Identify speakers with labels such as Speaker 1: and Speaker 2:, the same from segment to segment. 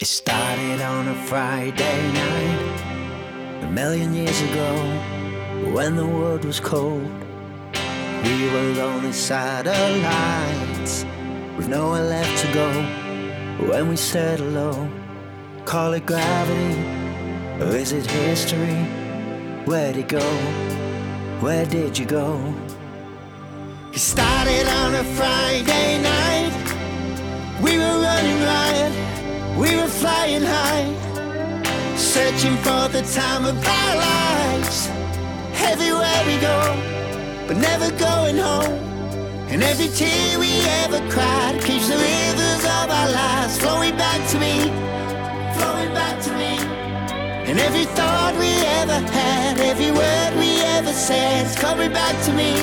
Speaker 1: It started on a Friday night, a million years ago, when the world was cold. We were lonely satellites, with nowhere left to go. When we settle low, call it gravity, or is it history? Where'd it go? Where did you go? It started on a Friday night. We were running riot, we were flying high, searching for the time of our lives. Everywhere we go, but never going home. And every tear we ever cried keeps the rivers of our lives flowing back to me, flowing back to me. And every thought we ever had, every word we ever said is coming back to me.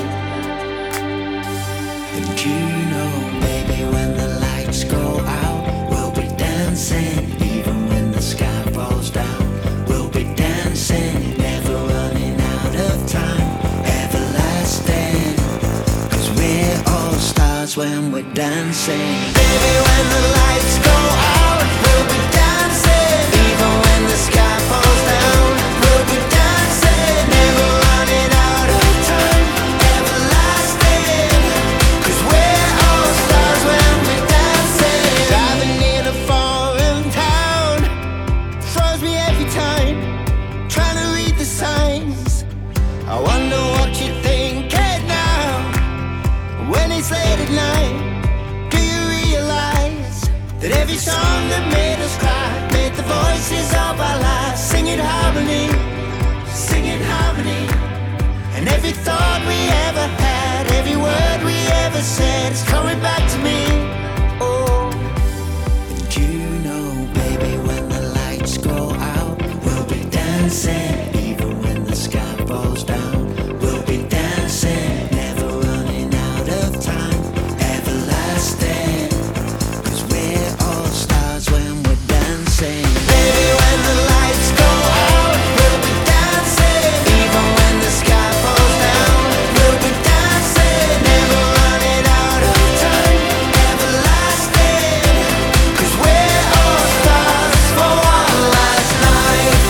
Speaker 1: And you know, baby, when the lights go out, we'll be dancing. Even when the sky falls down, we'll be dancing, never running out of time, everlasting. 'Cause we're all stars when we're dancing. Baby, when the lights go out, we'll be dancing. Even when the sky falls down, we'll be dancing, never running out of time, everlasting. 'Cause we're all stars when we're dancing. Driving in a foreign town throws me every time, trying to read the signs. I wonder what you're thinking now, when it's late at night. Do you realize that every song that made us cry made the voices of our lives sing in harmony, sing in harmony? And every thought we ever had, every word we ever said is coming back to me. Oh, and you know, baby, when the lights go out, we'll be dancing. Even when the sky falls down, we'll be dancing, never running out of time, everlasting. 'Cause we're all stars when we're dancing. Baby, when the lights go out, we'll be dancing. Even when the sky falls down, we'll be dancing, never running out of time, everlasting. 'Cause we're all stars for one last night,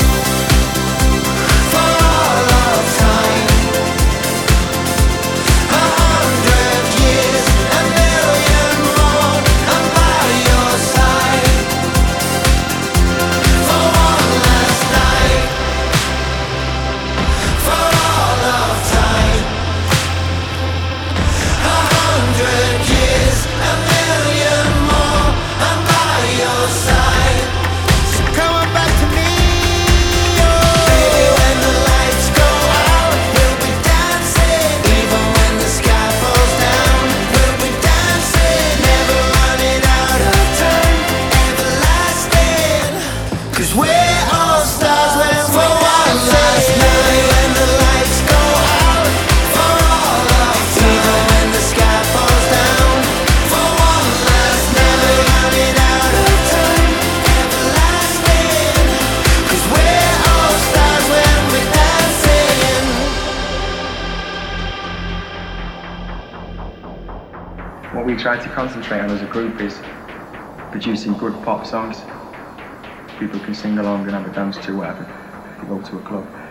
Speaker 1: for all of time. 100 years, a million more, I'm by your side. For one last night, for all of time. 100 years, a million more, I'm by your side. So come on back to me, oh. Baby, when the lights go out, we'll be dancing. Even when the sky falls down, we'll be dancing, never running out of time, everlasting. 'Cause we're all stars when for one last night. When the lights go out, for all of time. Even when the sky falls down, for one last night, never running out of time, everlasting. 'Cause we're all stars when we're dancing.
Speaker 2: What we try to concentrate on as a group is producing good pop songs people can sing along and have a dance to wherever you go to a club.